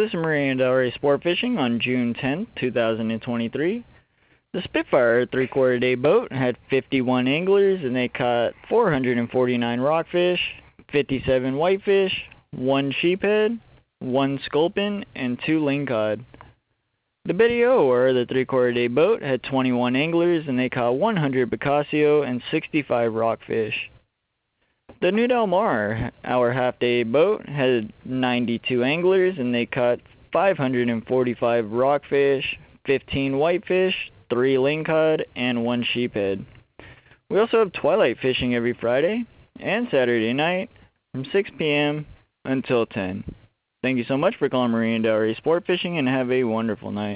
This is Marie and Delray Sport Fishing on June 10th, 2023. The Spitfire 3/4 day boat had 51 anglers and they caught 449 rockfish, 57 whitefish, 1 sheephead, 1 sculpin, and 2 lingcod. The Betty O, or the 3/4 day boat, had 21 anglers and they caught 100 Bacasio and 65 rockfish. The New Del Mar, our half-day boat, had 92 anglers and they caught 545 rockfish, 15 whitefish, 3 lingcod, and 1 sheephead. We also have twilight fishing every Friday and Saturday night from 6 p.m. until 10. Thank you so much for calling Marie and Delray Sport Fishing and have a wonderful night.